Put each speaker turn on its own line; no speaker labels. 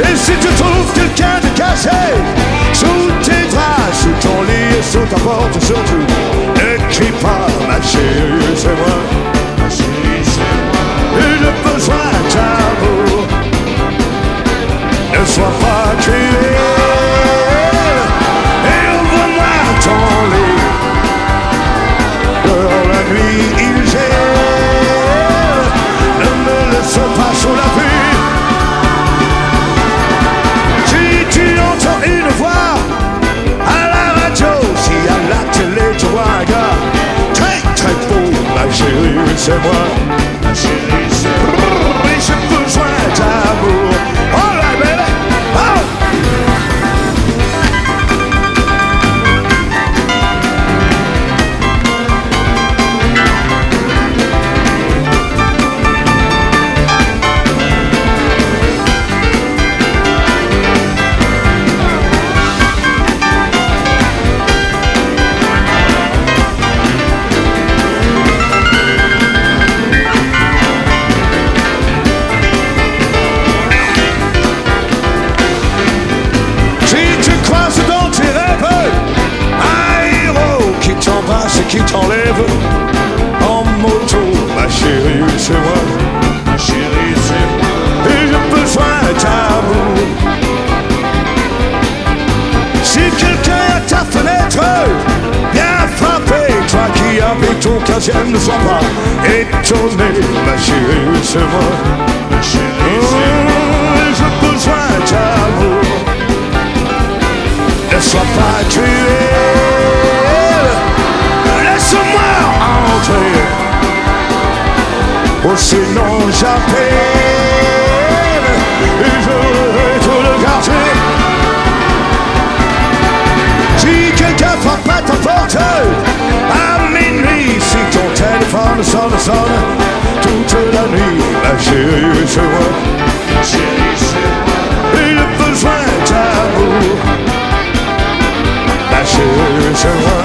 Et si tu trouves quelqu'un de caché sous tes draps, sous ton lit et sous ta porte, surtout ne crie pas, ma chérie, c'est moi. Ma chérie, c'est moi. Et j'ai besoin d'amour. Ne sois pas cruel et ouvre-moi ton lit. Dans la nuit il gèle, ne me laisse pas sous la pluie. Si tu entends une voix à la radio, si à la télé tu vois un gars très très beau, ma chérie c'est moi. Ma chérie c'est moi. Et j'ai besoin d'amour. All right baby, oh! Qui t'enlève en moto, ma chérie c'est moi. Ma chérie c'est moi. Et j'ai besoin d'amour. Si quelqu'un à ta fenêtre, viens frapper. Toi qui habites ton 15e, ne sois pas étonné, ma chérie c'est moi. Ma chérie c'est moi. Et j'ai besoin d'amour. Ne sois pas cruel, laisse-moi entrer, ou sinon j'appelle et je vais tout le quartier. Si quelqu'un frappe à ta porte à minuit, si ton téléphone sonne toute la nuit, ma chérie c'est moi. Ma chérie c'est moi. Et j'ai besoin d'amour, ma chérie c'est moi.